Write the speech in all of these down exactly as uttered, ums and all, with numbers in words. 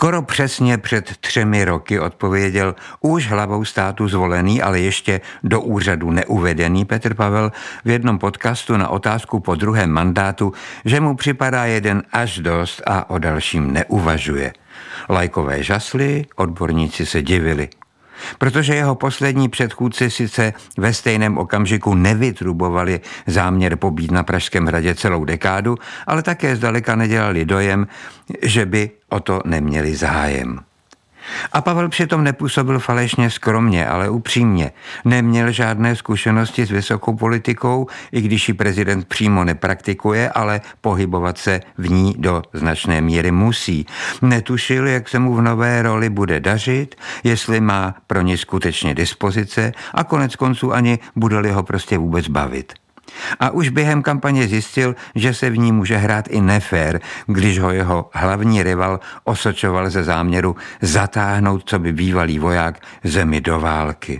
Skoro přesně před třemi roky odpověděl už hlavou státu zvolený, ale ještě do úřadu neuvedený Petr Pavel v jednom podcastu na otázku po druhém mandátu, že mu připadá jeden až dost a o dalším neuvažuje. Lajkové žasli, odborníci se divili. Protože jeho poslední předchůdci sice ve stejném okamžiku nevytrubovali záměr pobít na Pražském hradě celou dekádu, ale také zdaleka nedělali dojem, že by o to neměli zájem. A Pavel přitom nepůsobil falešně skromně, ale upřímně. Neměl žádné zkušenosti s vysokou politikou, i když ji prezident přímo nepraktikuje, ale pohybovat se v ní do značné míry musí. Netušil, jak se mu v nové roli bude dařit, jestli má pro ně skutečně dispozice a konec konců ani bude-li ho prostě vůbec bavit. A už během kampaně zjistil, že se v ní může hrát i nefér, když ho jeho hlavní rival osočoval ze záměru zatáhnout coby bývalý voják zemi do války.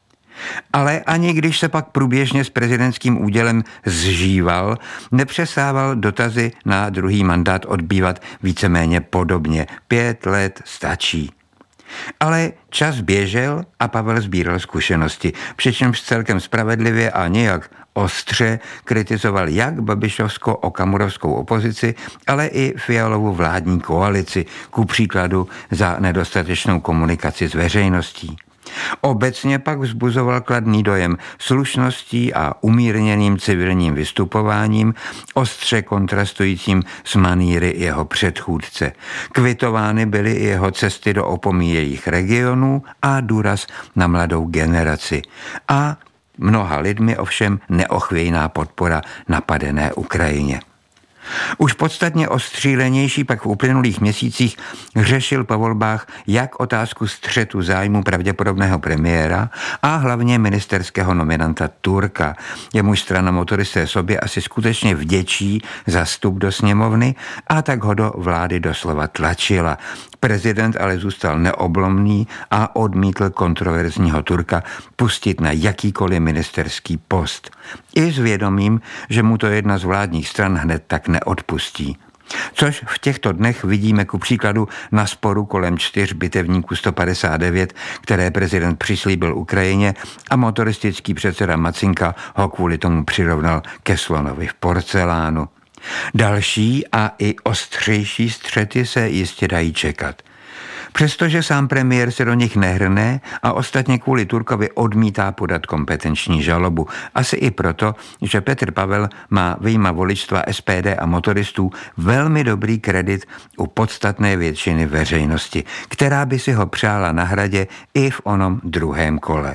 Ale ani když se pak průběžně s prezidentským údělem zžíval, nepřestával dotazy na druhý mandát odbývat víceméně podobně. Pět let stačí. Ale čas běžel a Pavel sbíral zkušenosti, přičemž celkem spravedlivě a nějak ostře kritizoval jak babišovsko-okamurovskou opozici, ale i Fialovu vládní koalici, ku příkladu za nedostatečnou komunikaci s veřejností. Obecně pak vzbuzoval kladný dojem slušností a umírněným civilním vystupováním, ostře kontrastujícím s manýry jeho předchůdce. Kvitovány byly i jeho cesty do opomíjených regionů a důraz na mladou generaci. A mnoha lidmi ovšem neochvějná podpora napadené Ukrajině. Už podstatně ostřílenější pak v uplynulých měsících řešil po volbách jak otázku střetu zájmu pravděpodobného premiéra a hlavně ministerského nominanta Turka. Jemuž strana Motoristé sobě asi skutečně vděčí za vstup do sněmovny a tak ho do vlády doslova tlačila. Prezident ale zůstal neoblomný a odmítl kontroverzního Turka pustit na jakýkoliv ministerský post. I s vědomím, že mu to jedna z vládních stran hned tak neodpustí. Což v těchto dnech vidíme ku příkladu na sporu kolem čtyř bitevníků sto padesát devět, které prezident přislíbil Ukrajině a motoristický předseda Macinka ho kvůli tomu přirovnal ke slonovi v porcelánu. Další a i ostřejší střety se jistě dají čekat. Přestože sám premiér se do nich nehrne a ostatně kvůli Turkovi odmítá podat kompetenční žalobu. Asi i proto, že Petr Pavel má vyjma voličstva S P D a motoristů velmi dobrý kredit u podstatné většiny veřejnosti, která by si ho přála na hradě i v onom druhém kole.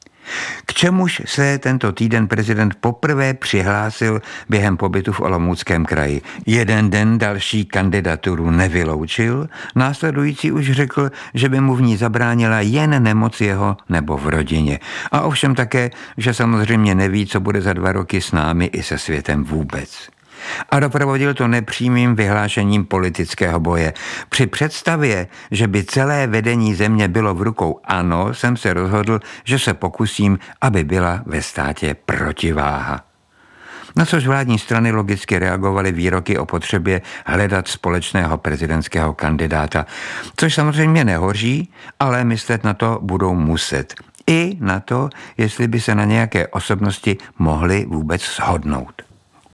K čemuž se tento týden prezident poprvé přihlásil během pobytu v Olomouckém kraji. Jeden den další kandidaturu nevyloučil, následující už řekl, že by mu v ní zabránila jen nemoc jeho nebo v rodině. A ovšem také, že samozřejmě neví, co bude za dva roky s námi i se světem vůbec. A doprovodil to nepřímým vyhlášením politického boje. Při představě, že by celé vedení země bylo v rukou ANO, jsem se rozhodl, že se pokusím, aby byla ve státě protiváha. Na což vládní strany logicky reagovaly výroky o potřebě hledat společného prezidentského kandidáta, což samozřejmě nehoří, ale myslet na to budou muset. I na to, jestli by se na nějaké osobnosti mohli vůbec shodnout.